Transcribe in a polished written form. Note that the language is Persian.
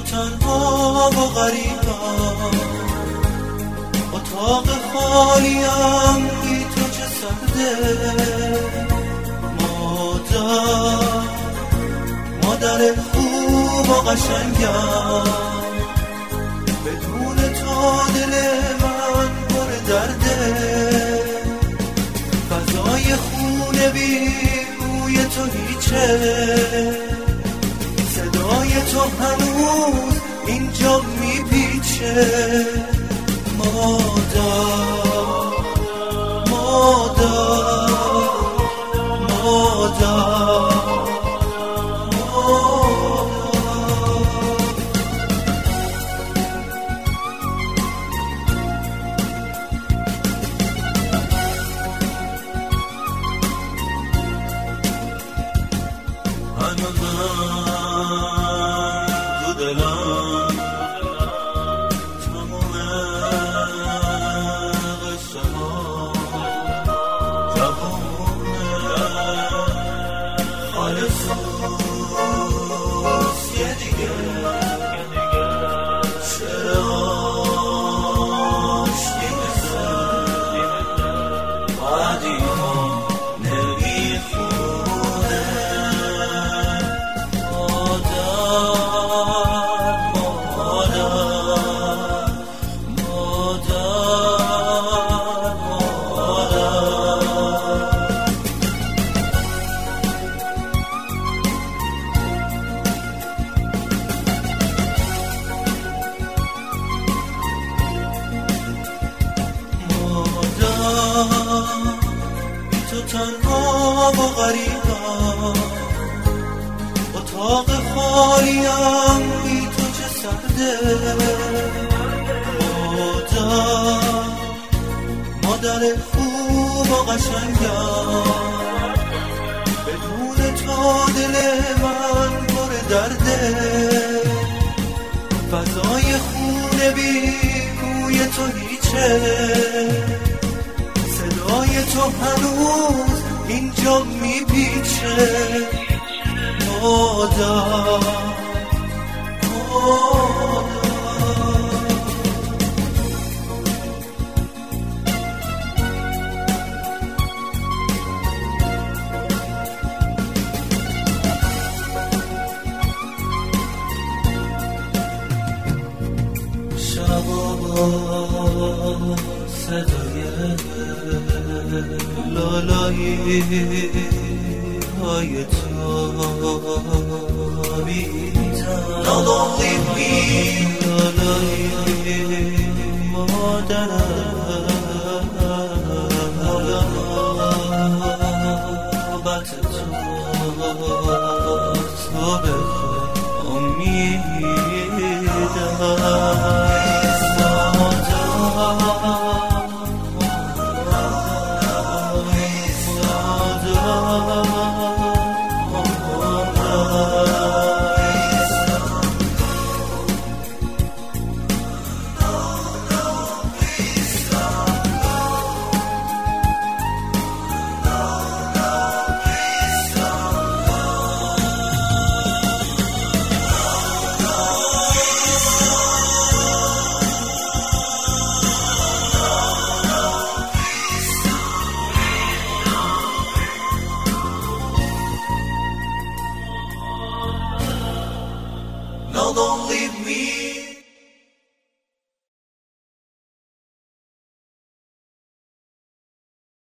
تنها و غریبم، اتاق خالیم بی تو چه سرده. مادر خوب و قشنگم، بدون تو دل من پر درده. فضای خونه بی بوی تو هیچه، صدای تو هنوز اینجا میپیچه. مادر تو دلم تموم قصه ها جوونه، خالص یه دیگه شعر عاشقی مثل قدیما نمیخونه. تو تنها و غریبم، اتاق خالیم بی تو چه سرده. مادر خوب و قشنگم، بدون تو دل من پر درده. فضای خونه بی بوی تو هیچه، صدای تو هنوز اینجا میپیچه. مادر شبا صدای لالایی های تو میتن. Now don't leave me